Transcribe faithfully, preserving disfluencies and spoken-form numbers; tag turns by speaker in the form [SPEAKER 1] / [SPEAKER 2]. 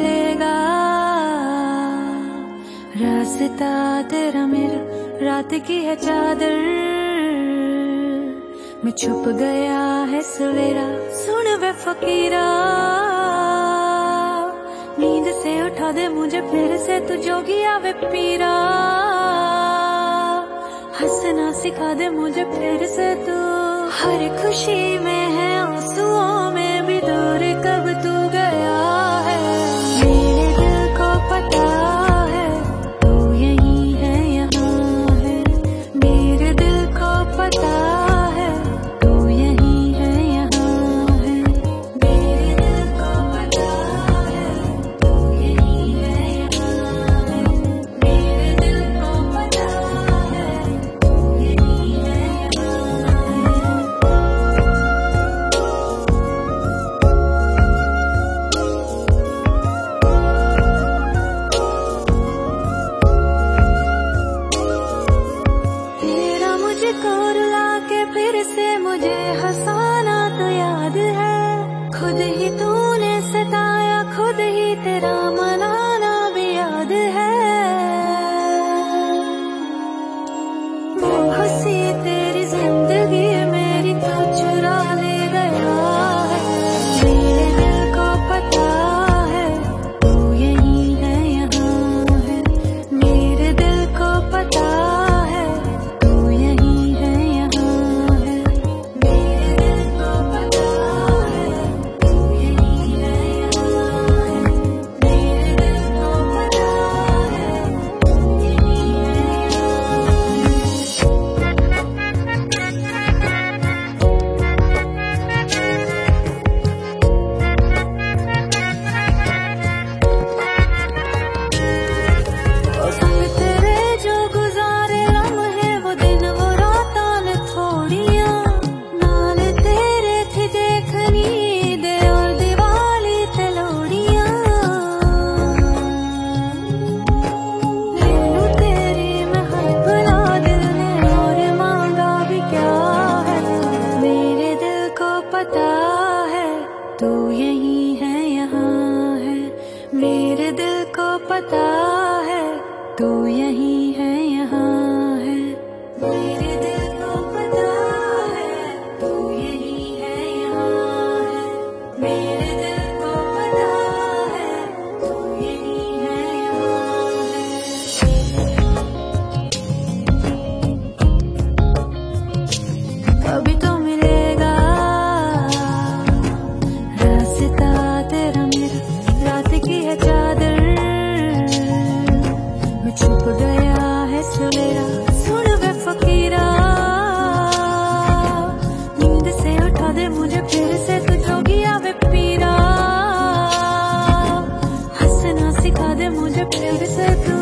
[SPEAKER 1] मिलेगा रास्ता तेरा मेरा, रात की है चादर में छुप गया है सवेरा। सुन वे फकीरा, नींद से उठा दे मुझे फिर से तू जोगिया वे पीरा। हंसना सिखा दे मुझे फिर से तू, हर खुशी में है आंसुओं में भी दूर कब तू गया है। मेरे दिल को पता है तू यहीं है यहाँ है, मेरे दिल को पता है तू यहीं है यहाँ है, मेरे दिल को पता है तू यहीं है यहाँ है, मेरे दिल को पता है तू यहीं है यहाँ है। तेरा मुझको रुला के फिर से मुझे हंसाना तो याद है, खुद ही तूने सताया खुद ही तेरा मनाना भी याद है। वो हंसी तेरी जिंदगी मेरी तो चुरा ले गया है। मेरे दिल को पता है तू यहीं है यहाँ है, मेरे दिल को पता है तू यहीं है यहाँ है, मेरे दिल को पता है तू यहीं है यहाँ है, मेरे दिल को पता है तू यहीं है सब तेरे जो गुजारे लम्हे वो दिन वो रातां ने थोड़ियां, नाल तेरे थी देखनी दे और दिवाली ते लोहड़ियां। नैनू तेरी महक भुला दिल ने और मांगा भी क्या है। मेरे दिल को पता है तू यहीं है यहाँ है, मेरे दिल को पता है तू यहीं है यहाँ है, मेरे दिल को पता है तू यहीं है यहाँ है, मेरे दिल को पता है तू यहीं है यहाँ है। कभी तो मिलेगा रास्ता तेरा मेरा, रात की है चादर में छुप गया है सवेरा। सुन वे फकीरा, नींद से उठा दे मुझे फिर से तू जोगिया वे पीरा। हंसना सिखा दे मुझे फिर से तू,